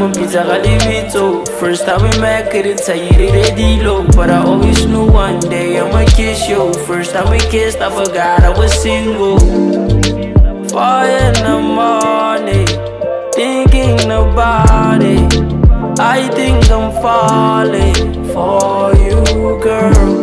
I'm pizza galivito. First time we met, couldn't tell you they did low, but I always knew one day I'ma kiss you. First time we kissed, I forgot I was single. 4 in the morning, thinking about it. I think I'm falling for you, girl.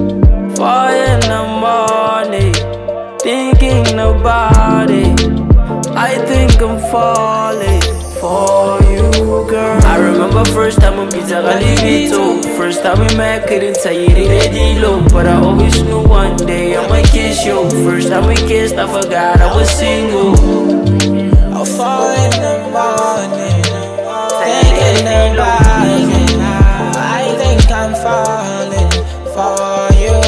4 in the morning, thinking about it. I think I'm falling for you, girl. I remember first time on pizza galivito. First time we met, couldn't tell you they did low, but I always knew one day I'ma kiss you. First time we kissed, I forgot I was single. I'll fall in the morning, thinking about it. I think I'm falling for you,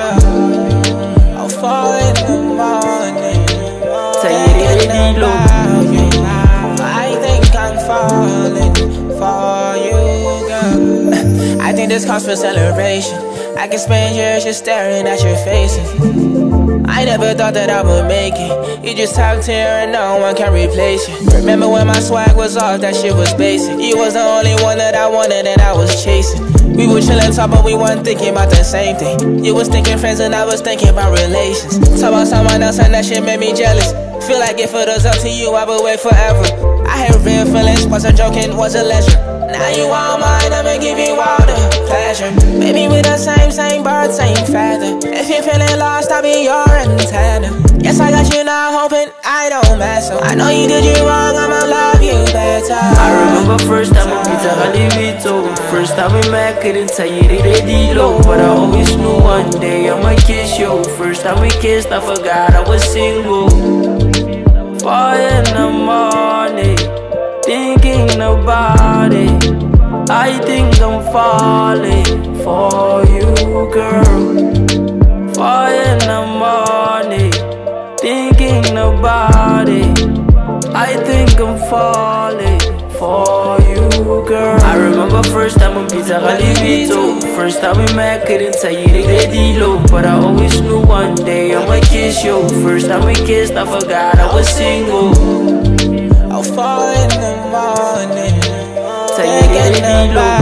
girl. I'll fall in the morning, thinking about it. I think I'm falling for you, girl. I think this calls for celebration. I can spend years just staring at your faces. I never thought that I would make it. You just talked here and no one can replace you. Remember when my swag was off, that shit was basic. You was the only one that I wanted and I was chasing. We were chillin' talk, but we weren't thinking about the same thing. You was thinking friends and I was thinking about relations. Talk about someone else and that shit made me jealous. Feel like if it was up to you, I would wait forever. I had real feelings, wasn't joking, was a leisure. Now you all mine, I'ma give you all the pleasure. Baby, we the same bird, same feather. If you're feeling lost, I'll be your antenna. Yes, I got you now, hoping I don't mess up. I know you did you wrong, I'ma love you better. I remember first time on pizza galivito. First time we met, couldn't tell you they did low, but I always knew one day I'ma kiss you. First time we kissed, I forgot I was single. 4 in the morning, thinking about it. I think I'm falling for you, girl. 4 in the morning, thinking about it. I think I'm falling for you, girl. I remember first time on pizza galivito. First time we met, couldn't tell you they did low, but I always knew one day I'ma kiss you. First time we kissed, I forgot I was single. I'll fall in the morning, tell you they did low,